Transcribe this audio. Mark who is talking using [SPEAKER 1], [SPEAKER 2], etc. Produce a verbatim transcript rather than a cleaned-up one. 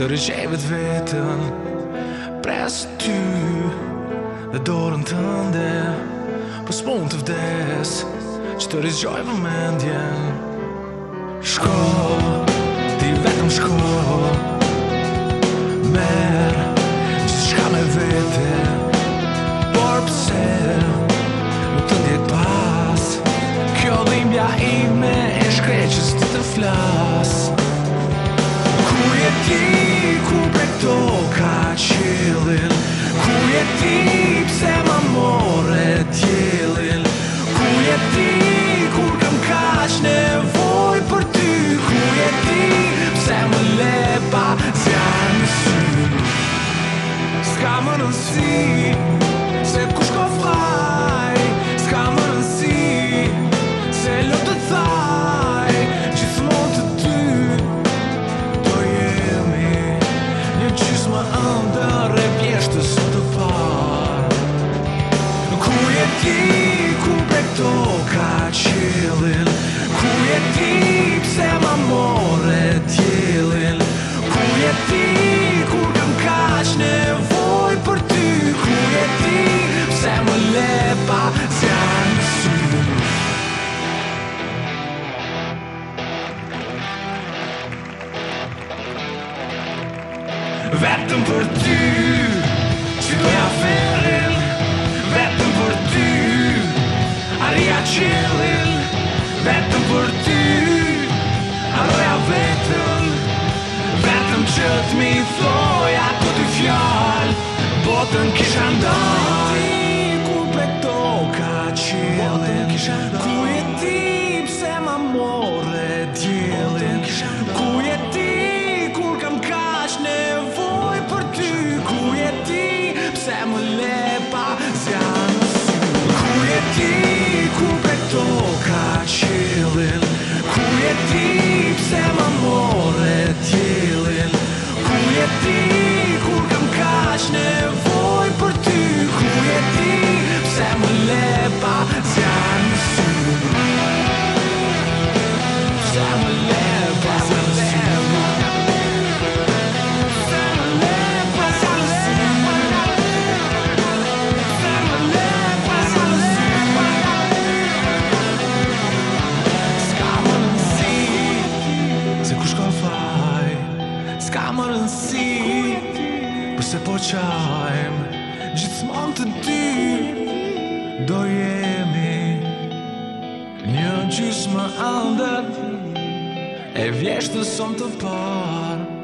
[SPEAKER 1] të rëgjej vetë vetën pres ty dhe dorën tënde, po s'pun të vdes që të rizgjoj vëmendjen. Shko, ti vetëm shko, merë gjithë shka me vete, por pse nuk të ndjet pas kjo dhimbja ime e shkreqës të të flas. Ku je ti, ku prej këto ka qilin? Ku je ti, pse ma more tjelin? Ku je ti, kur kam kaq nevoj për ty? Ku je ti, pse më le pa zjarë në sy? S'ka më rëndësi se ku shko faj, s'ka më rëndësi se lo të thaj, gjithmonë të ty do jemi një gjysmë ëndër e vjeshtës të parë. Ku je ti, ku prej këto ka qilin? Ku je ti, pse ma more tjelin? Ku je ti, kur kam kaq nevoj për ty? Ku je ti, pse më le pa zjarë në sy? Vetëm për ty që doja ferin, vetëm për ty arria qelin, vetëm për ty arroja vetën, vetëm që t'mi thoj ato dy fjall, botën kisha ndaj. Ku prej këto ka qelin? Ku je ti, pse ma more djelin? Ku je ti, kur kam kaq nevoj për ty? Ku je ti, pse më le pa zjarë në sy? Ku je ti, ku prej këto ka qelin? Ku je ti, pse ma more djelin? Ku je ti, kur kam kaq nevoj për ty? Ku je ti, pse më le pa zjarë në sy? Pse më le pa zjarë në sy? Pse më le pa zjarë në sy? Pse më le pa zjarë në sy? S'ka më rëndësi se ku shko faj, s'ka më rëndësi përse po qajmë gjithmonë të dy do jemi një gjysmë ëndër e vjeshtës son të parë.